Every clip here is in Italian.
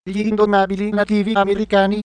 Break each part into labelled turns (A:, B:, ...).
A: Gli indomabili nativi americani.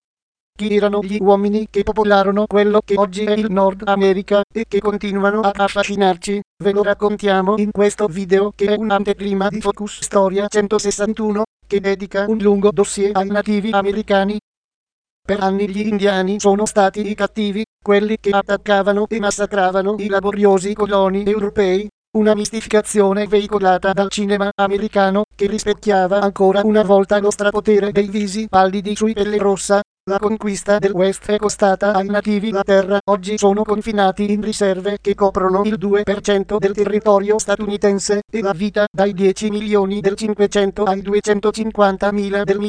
A: Chi erano gli uomini che popolarono quello che oggi è il Nord America e che continuano ad affascinarci? Ve lo raccontiamo in questo video, che è un'anteprima di Focus Storia 161, che dedica un lungo dossier ai nativi americani. Per anni gli indiani sono stati i cattivi, quelli che attaccavano e massacravano i laboriosi coloni europei. Una mistificazione veicolata dal cinema americano, che rispecchiava ancora una volta lo strapotere dei visi pallidi sui pelle rossa. La conquista del West è costata ai nativi la terra. Oggi sono confinati in riserve che coprono il 2% del territorio statunitense, e la vita dai 10 milioni del 500 ai 250.000 del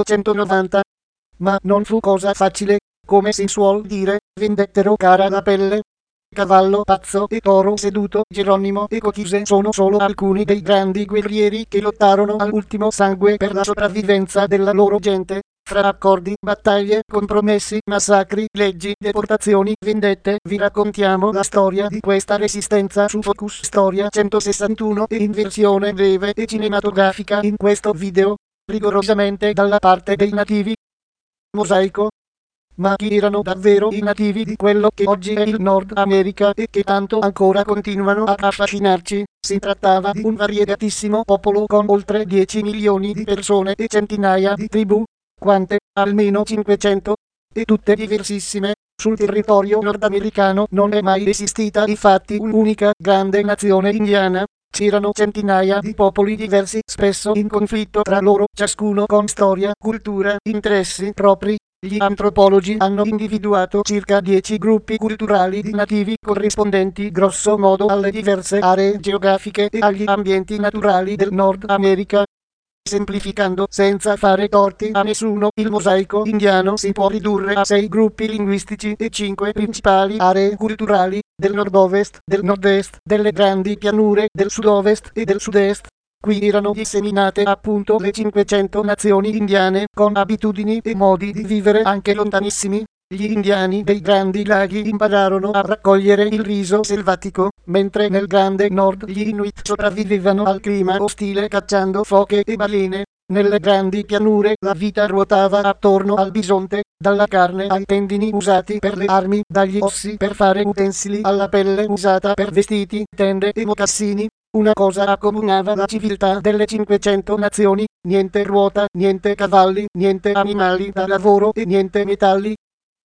A: 1890. Ma non fu cosa facile, come si suol dire, vendettero cara la pelle. Cavallo pazzo e toro seduto, Geronimo e Cochise sono solo alcuni dei grandi guerrieri che lottarono all'ultimo sangue per la sopravvivenza della loro gente. Fra accordi, battaglie, compromessi, massacri, leggi, deportazioni, vendette, vi raccontiamo la storia di questa resistenza su Focus Storia 161 e in versione breve e cinematografica in questo video, rigorosamente dalla parte dei nativi. Mosaico. Ma chi erano davvero i nativi di quello che oggi è il Nord America e che tanto ancora continuano ad affascinarci? Si trattava di un variegatissimo popolo con oltre 10 milioni di persone e centinaia di tribù. Quante? Almeno 500. E tutte diversissime. Sul territorio nordamericano non è mai esistita infatti un'unica grande nazione indiana. C'erano centinaia di popoli diversi, spesso in conflitto tra loro, ciascuno con storia, cultura, interessi propri. Gli antropologi hanno individuato circa 10 gruppi culturali di nativi corrispondenti grosso modo alle diverse aree geografiche e agli ambienti naturali del Nord America. Semplificando, senza fare torti a nessuno, il mosaico indiano si può ridurre a 6 gruppi linguistici e 5 principali aree culturali: del nord-ovest, del nord-est, delle grandi pianure, del sud-ovest e del sud-est. Qui erano disseminate appunto le 500 nazioni indiane, con abitudini e modi di vivere anche lontanissimi. Gli indiani dei grandi laghi impararono a raccogliere il riso selvatico, mentre nel grande nord gli Inuit sopravvivevano al clima ostile cacciando foche e balene. Nelle grandi pianure la vita ruotava attorno al bisonte, dalla carne ai tendini usati per le armi, dagli ossi per fare utensili alla pelle usata per vestiti, tende e mocassini. Una cosa accomunava la civiltà delle 500 nazioni: niente ruota, niente cavalli, niente animali da lavoro e niente metalli.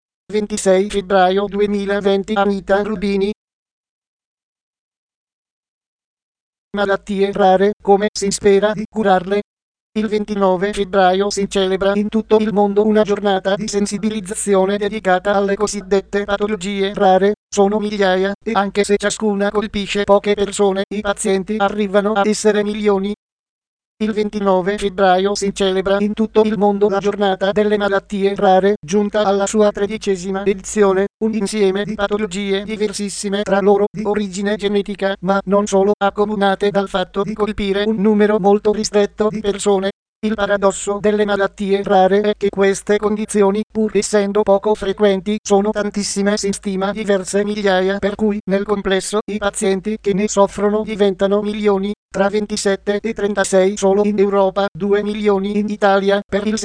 A: 26 febbraio 2020. Anita Rubini. Malattie rare, come si spera di curarle? Il 29 febbraio si celebra in tutto il mondo una giornata di sensibilizzazione dedicata alle cosiddette patologie rare. Sono migliaia, e anche se ciascuna colpisce poche persone, i pazienti arrivano a essere milioni. Il 29 febbraio si celebra in tutto il mondo la giornata delle malattie rare, giunta alla sua 13ª edizione, un insieme di patologie diversissime tra loro, di origine genetica, ma non solo, accomunate dal fatto di colpire un numero molto ristretto di persone. Il paradosso delle malattie rare è che queste condizioni, pur essendo poco frequenti, sono tantissime, si stima diverse migliaia, per cui nel complesso i pazienti che ne soffrono diventano milioni. Tra 27 e 36 solo in Europa, 2 milioni in Italia, per il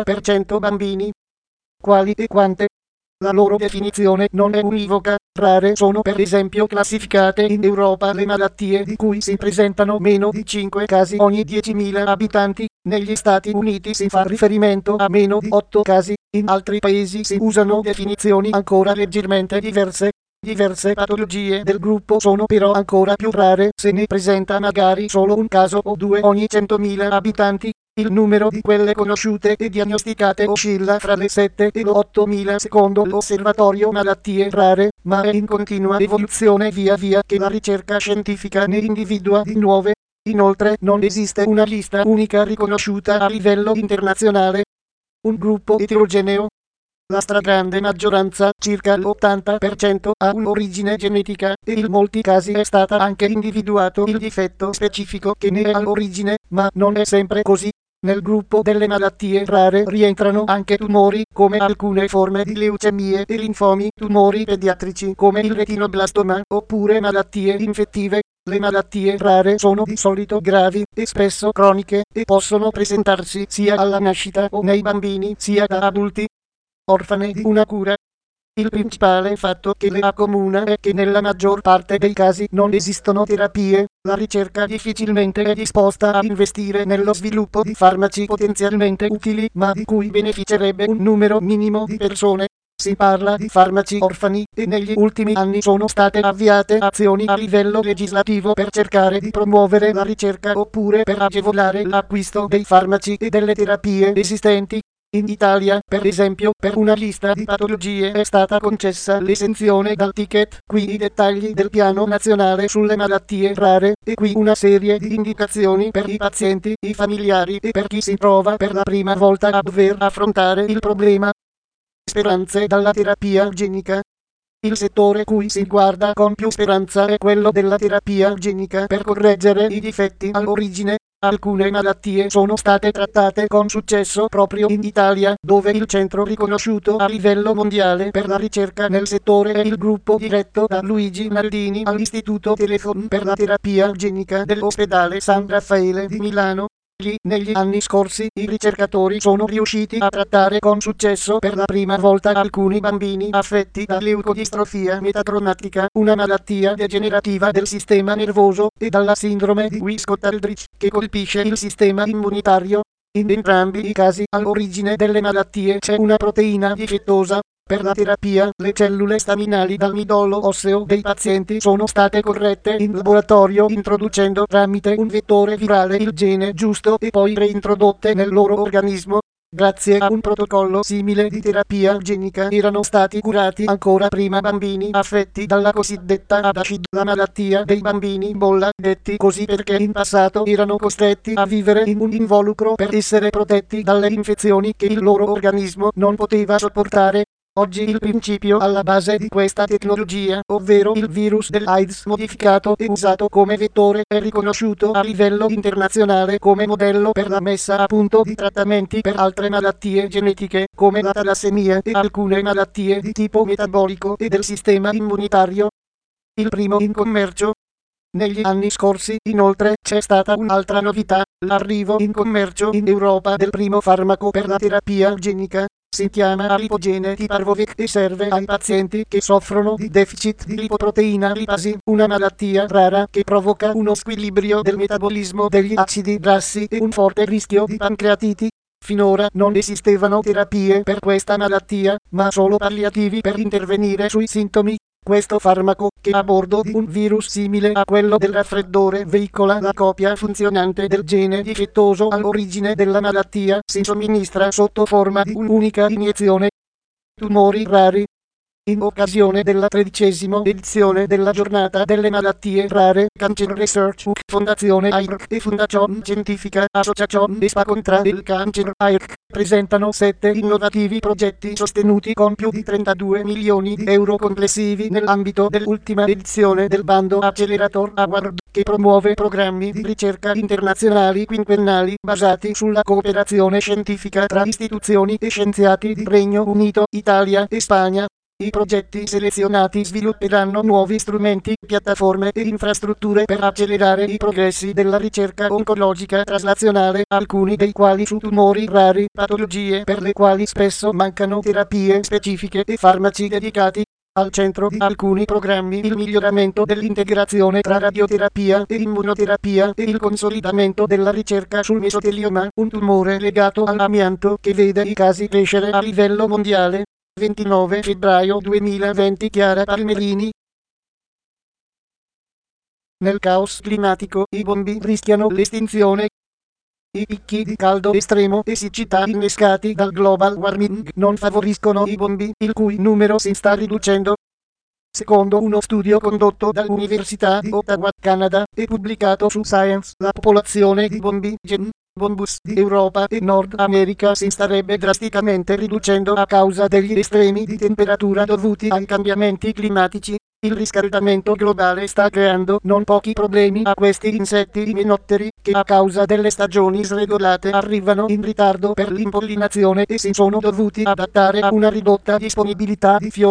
A: 70% bambini. Quali e quante? La loro definizione non è univoca. Rare sono per esempio classificate in Europa le malattie di cui si presentano meno di 5 casi ogni 10.000 abitanti. Negli Stati Uniti si fa riferimento a meno di 8 casi, in altri paesi si usano definizioni ancora leggermente diverse. Diverse patologie del gruppo sono però ancora più rare, se ne presenta magari solo un caso o due ogni 100.000 abitanti. Il numero di quelle conosciute e diagnosticate oscilla fra le 7 e le 8.000 secondo l'osservatorio malattie rare, ma è in continua evoluzione via via che la ricerca scientifica ne individua di nuove. Inoltre non esiste una lista unica riconosciuta a livello internazionale. Un gruppo eterogeneo. La stragrande maggioranza, circa l'80%, ha un'origine genetica, e in molti casi è stata anche individuato il difetto specifico che ne è all'origine, ma non è sempre così. Nel gruppo delle malattie rare rientrano anche tumori, come alcune forme di leucemie e linfomi, tumori pediatrici come il retinoblastoma, oppure malattie infettive. Le malattie rare sono di solito gravi e spesso croniche e possono presentarsi sia alla nascita o nei bambini sia da adulti orfani di una cura. Il principale fatto che le accomuna è che nella maggior parte dei casi non esistono terapie, la ricerca difficilmente è disposta a investire nello sviluppo di farmaci potenzialmente utili ma di cui beneficerebbe un numero minimo di persone. Si parla di farmaci orfani e negli ultimi anni sono state avviate azioni a livello legislativo per cercare di promuovere la ricerca oppure per agevolare l'acquisto dei farmaci e delle terapie esistenti. In Italia, per esempio, per una lista di patologie è stata concessa l'esenzione dal ticket. Qui i dettagli del piano nazionale sulle malattie rare, e qui una serie di indicazioni per i pazienti, i familiari e per chi si trova per la prima volta a dover affrontare il problema. Speranze dalla terapia genica. Il settore cui si guarda con più speranza è quello della terapia genica per correggere i difetti all'origine. Alcune malattie sono state trattate con successo proprio in Italia, dove il centro riconosciuto a livello mondiale per la ricerca nel settore è il gruppo diretto da Luigi Naldini all'Istituto Telethon per la terapia genica dell'ospedale San Raffaele di Milano. Negli anni scorsi i ricercatori sono riusciti a trattare con successo per la prima volta alcuni bambini affetti da leucodistrofia metacromatica, una malattia degenerativa del sistema nervoso, e dalla sindrome di Wiskott-Aldrich, che colpisce il sistema immunitario. In entrambi i casi all'origine delle malattie c'è una proteina difettosa. Per la terapia, le cellule staminali dal midollo osseo dei pazienti sono state corrette in laboratorio introducendo tramite un vettore virale il gene giusto e poi reintrodotte nel loro organismo. Grazie a un protocollo simile di terapia genica erano stati curati ancora prima bambini affetti dalla cosiddetta ADASHD, la malattia dei bambini bolla, detti così perché in passato erano costretti a vivere in un involucro per essere protetti dalle infezioni che il loro organismo non poteva sopportare. Oggi il principio alla base di questa tecnologia, ovvero il virus dell'AIDS modificato e usato come vettore, è riconosciuto a livello internazionale come modello per la messa a punto di trattamenti per altre malattie genetiche, come la talassemia e alcune malattie di tipo metabolico e del sistema immunitario. Il primo in commercio. Negli anni scorsi, inoltre, c'è stata un'altra novità, l'arrivo in commercio in Europa del primo farmaco per la terapia genica. Si chiama Lipogene di Parvovec e serve ai pazienti che soffrono di deficit di lipoproteina lipasi, una malattia rara che provoca uno squilibrio del metabolismo degli acidi grassi e un forte rischio di pancreatiti. Finora non esistevano terapie per questa malattia, ma solo palliativi per intervenire sui sintomi. Questo farmaco, che a bordo di un virus simile a quello del raffreddore veicola la copia funzionante del gene difettoso all'origine della malattia, si somministra sotto forma di un'unica iniezione. Tumori rari. In occasione della 13ª edizione della giornata delle malattie rare, Cancer Research UK, Fondazione AIRC e Fondazione Scientifica Associazione ESPA contra il Cancer AIRC presentano 7 innovativi progetti sostenuti con più di 32 milioni di euro complessivi nell'ambito dell'ultima edizione del bando Accelerator Award, che promuove programmi di ricerca internazionali quinquennali basati sulla cooperazione scientifica tra istituzioni e scienziati di Regno Unito, Italia e Spagna. I progetti selezionati svilupperanno nuovi strumenti, piattaforme e infrastrutture per accelerare i progressi della ricerca oncologica traslazionale, alcuni dei quali su tumori rari, patologie per le quali spesso mancano terapie specifiche e farmaci dedicati. Al centro di alcuni programmi il miglioramento dell'integrazione tra radioterapia e immunoterapia e il consolidamento della ricerca sul mesotelioma, un tumore legato all'amianto che vede i casi crescere a livello mondiale. 29 febbraio 2020. Chiara Palmerini. Nel caos climatico i bombi rischiano l'estinzione. I picchi di caldo estremo e siccità innescati dal global warming non favoriscono i bombi, il cui numero si sta riducendo. Secondo uno studio condotto dall'Università di Ottawa, Canada, e pubblicato su Science, la popolazione di bombi bombus di Europa e Nord America si starebbe drasticamente riducendo a causa degli estremi di temperatura dovuti ai cambiamenti climatici. Il riscaldamento globale sta creando non pochi problemi a questi insetti imenotteri, che a causa delle stagioni sregolate arrivano in ritardo per l'impollinazione e si sono dovuti adattare a una ridotta disponibilità di fiori.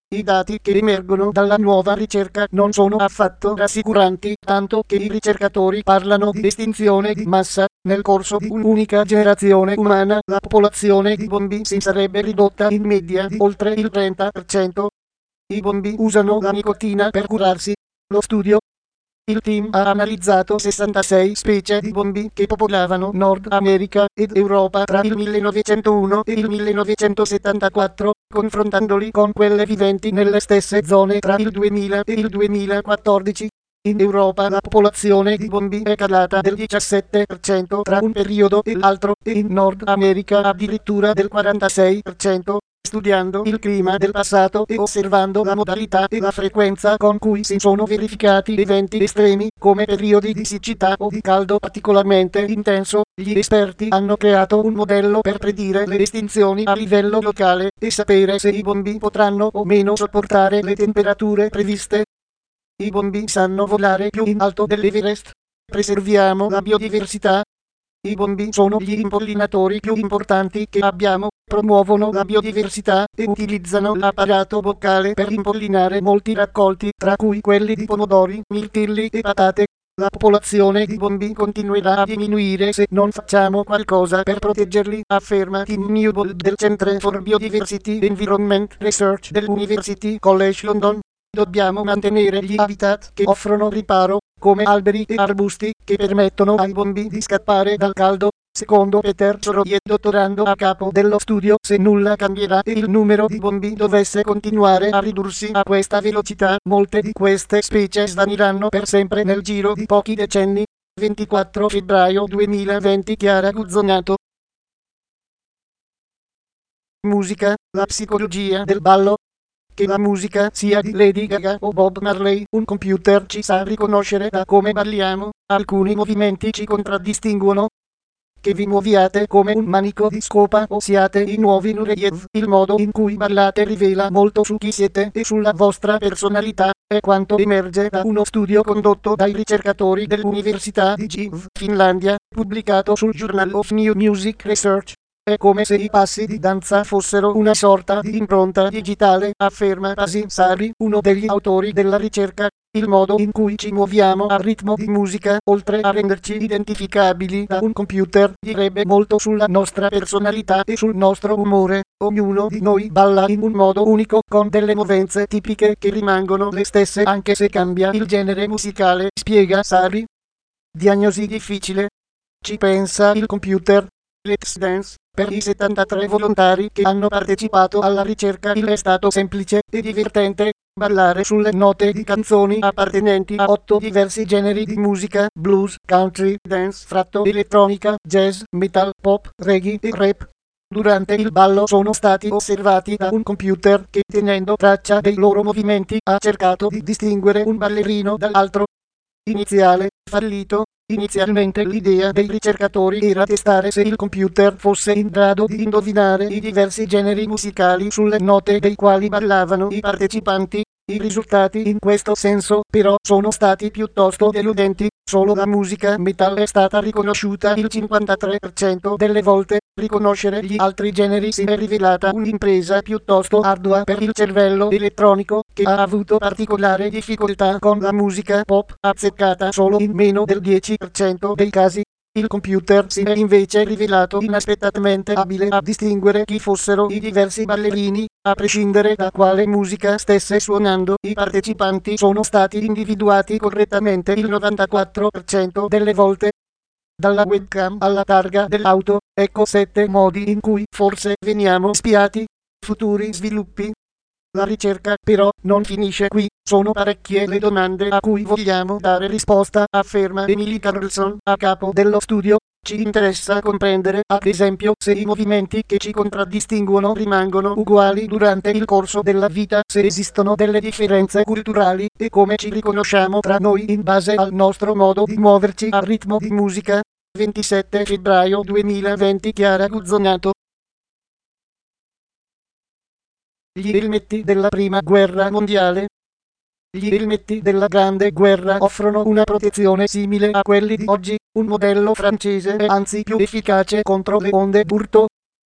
A: I dati che emergono dalla nuova ricerca non sono affatto rassicuranti, tanto che i ricercatori parlano di estinzione di massa. Nel corso di un'unica generazione umana, la popolazione di bombi si sarebbe ridotta in media di oltre il 30%. I bombi usano la nicotina per curarsi. Lo studio. Il team ha analizzato 66 specie di bombi che popolavano Nord America ed Europa tra il 1901 e il 1974, confrontandoli con quelle viventi nelle stesse zone tra il 2000 e il 2014. In Europa la popolazione di bombi è calata del 17% tra un periodo e l'altro, e in Nord America addirittura del 46%. Studiando il clima del passato e osservando la modalità e la frequenza con cui si sono verificati eventi estremi, come periodi di siccità o di caldo particolarmente intenso, gli esperti hanno creato un modello per predire le estinzioni a livello locale e sapere se i bombi potranno o meno sopportare le temperature previste. I bombi sanno volare più in alto dell'Everest. Preserviamo la biodiversità. I bombi sono gli impollinatori più importanti che abbiamo, promuovono la biodiversità e utilizzano l'apparato boccale per impollinare molti raccolti, tra cui quelli di pomodori, mirtilli e patate. La popolazione di bombi continuerà a diminuire se non facciamo qualcosa per proteggerli, afferma Tim Newbold del Centre for Biodiversity Environment Research dell'University College London. Dobbiamo mantenere gli habitat che offrono riparo, come alberi e arbusti, che permettono ai bombi di scappare dal caldo. Secondo Peter Soroye, dottorando a capo dello studio, se nulla cambierà e il numero di bombi dovesse continuare a ridursi a questa velocità, molte di queste specie svaniranno per sempre nel giro di pochi decenni. 24 febbraio 2020. Chiara Guzzonato. Musica, la psicologia del ballo. Che la musica sia di Lady Gaga o Bob Marley, un computer ci sa riconoscere da come balliamo. Alcuni movimenti ci contraddistinguono. Che vi muoviate come un manico di scopa o siate i nuovi Nureyev. Il modo in cui ballate rivela molto su chi siete e sulla vostra personalità, è quanto emerge da uno studio condotto dai ricercatori dell'Università di Kyiv, Finlandia, pubblicato sul Journal of New Music Research. È come se i passi di danza fossero una sorta di impronta digitale, afferma Pasi Sari, uno degli autori della ricerca. Il modo in cui ci muoviamo al ritmo di musica, oltre a renderci identificabili da un computer, direbbe molto sulla nostra personalità e sul nostro umore. Ognuno di noi balla in un modo unico, con delle movenze tipiche che rimangono le stesse anche se cambia il genere musicale, spiega Sari. Diagnosi difficile. Ci pensa il computer. Let's Dance. Per i 73 volontari che hanno partecipato alla ricerca è stato semplice e divertente ballare sulle note di canzoni appartenenti a 8 diversi generi di musica: blues, country, dance, fratto, elettronica, jazz, metal, pop, reggae e rap. Durante il ballo sono stati osservati da un computer che, tenendo traccia dei loro movimenti, ha cercato di distinguere un ballerino dall'altro. Iniziale, fallito. Inizialmente l'idea dei ricercatori era testare se il computer fosse in grado di indovinare i diversi generi musicali sulle note dei quali ballavano i partecipanti. I risultati in questo senso, però, sono stati piuttosto deludenti. Solo la musica metal è stata riconosciuta il 53% delle volte. Riconoscere gli altri generi si è rivelata un'impresa piuttosto ardua per il cervello elettronico, che ha avuto particolare difficoltà con la musica pop, azzeccata solo in meno del 10% dei casi. Il computer si è invece rivelato inaspettatamente abile a distinguere chi fossero i diversi ballerini, a prescindere da quale musica stesse suonando. I partecipanti sono stati individuati correttamente il 94% delle volte. Dalla webcam alla targa dell'auto, ecco 7 modi in cui forse veniamo spiati. Futuri sviluppi. La ricerca, però, non finisce qui. Sono parecchie le domande a cui vogliamo dare risposta, afferma Emily Carlson, a capo dello studio. Ci interessa comprendere, ad esempio, se i movimenti che ci contraddistinguono rimangono uguali durante il corso della vita, se esistono delle differenze culturali, e come ci riconosciamo tra noi in base al nostro modo di muoverci al ritmo di musica. 27 febbraio 2020. Chiara Guzzonato. Gli elmetti della Prima Guerra Mondiale. Gli elmetti della Grande Guerra offrono una protezione simile a quelli di oggi. Un modello francese è anzi più efficace contro le onde d'urto.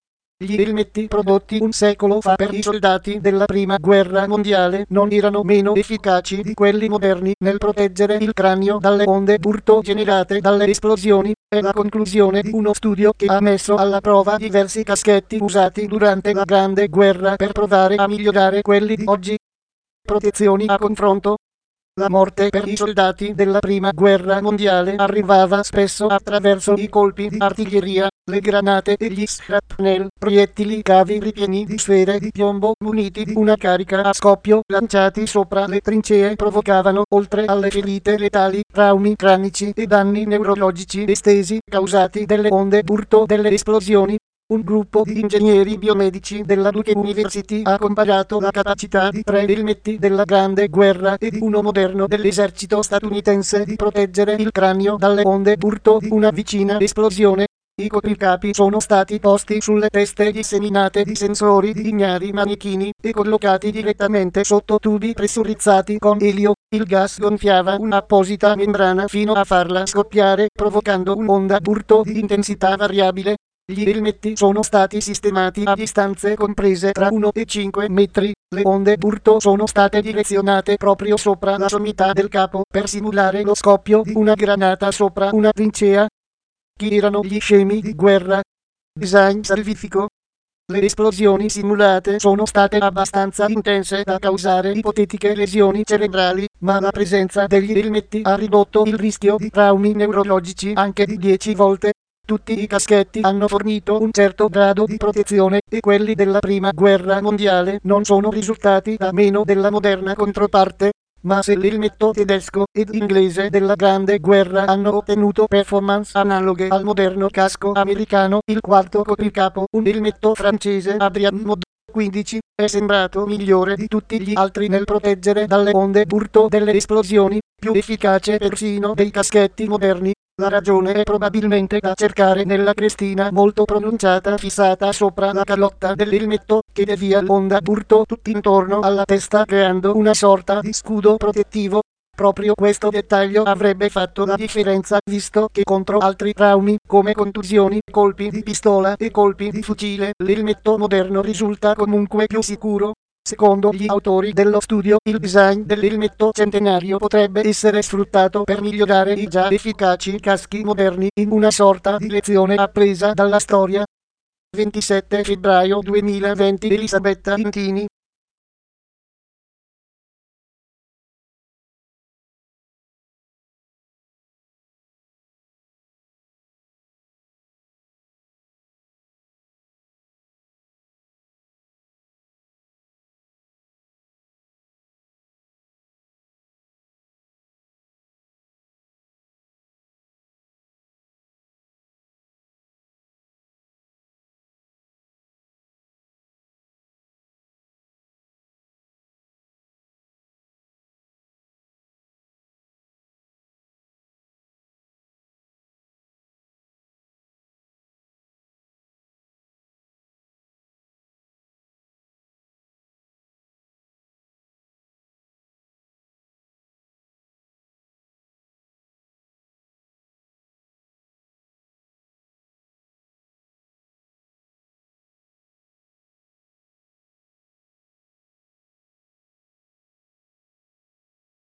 A: Gli elmetti prodotti un secolo fa per i soldati della prima guerra mondiale non erano meno efficaci di quelli moderni nel proteggere il cranio dalle onde d'urto generate dalle esplosioni. È la conclusione di uno studio che ha messo alla prova diversi caschetti usati durante la Grande Guerra per provare a migliorare quelli di oggi. Protezioni a confronto. La morte per i soldati della prima guerra mondiale arrivava spesso attraverso i colpi di artiglieria, le granate e gli shrapnel, proiettili cavi ripieni di sfere di piombo muniti di una carica a scoppio lanciati sopra le trincee provocavano, oltre alle ferite letali, traumi cranici e danni neurologici estesi causati dalle onde d'urto delle esplosioni. Un gruppo di ingegneri biomedici della Duke University ha comparato la capacità di 3 elmetti della Grande Guerra e di uno moderno dell'esercito statunitense di proteggere il cranio dalle onde d'urto di una vicina esplosione. I copricapi sono stati posti sulle teste disseminate di sensori di ignari manichini e collocati direttamente sotto tubi pressurizzati con elio. Il gas gonfiava un'apposita membrana fino a farla scoppiare, provocando un'onda d'urto di intensità variabile. Gli elmetti sono stati sistemati a distanze comprese tra 1 e 5 metri. Le onde d'urto sono state direzionate proprio sopra la sommità del capo per simulare lo scoppio di una granata sopra una trincea. Chi erano gli scemi di guerra? Design salvifico. Le esplosioni simulate sono state abbastanza intense da causare ipotetiche lesioni cerebrali, ma la presenza degli elmetti ha ridotto il rischio di traumi neurologici anche di 10 volte. Tutti i caschetti hanno fornito un certo grado di protezione e quelli della prima guerra mondiale non sono risultati da meno della moderna controparte. Ma se l'elmetto tedesco ed inglese della Grande Guerra hanno ottenuto performance analoghe al moderno casco americano, il quarto copricapo, un elmetto francese Adrian Mod 15, è sembrato migliore di tutti gli altri nel proteggere dalle onde d'urto delle esplosioni, più efficace persino dei caschetti moderni. La ragione è probabilmente da cercare nella crestina molto pronunciata fissata sopra la calotta dell'elmetto, che devia l'onda d'urto tutt'intorno alla testa creando una sorta di scudo protettivo. Proprio questo dettaglio avrebbe fatto la differenza, visto che contro altri traumi, come contusioni, colpi di pistola e colpi di fucile, l'elmetto moderno risulta comunque più sicuro. Secondo gli autori dello studio, il design dell'elmetto centenario potrebbe essere sfruttato per migliorare i già efficaci caschi moderni, in una sorta di lezione appresa dalla storia. 27 febbraio 2020 Elisabetta Intini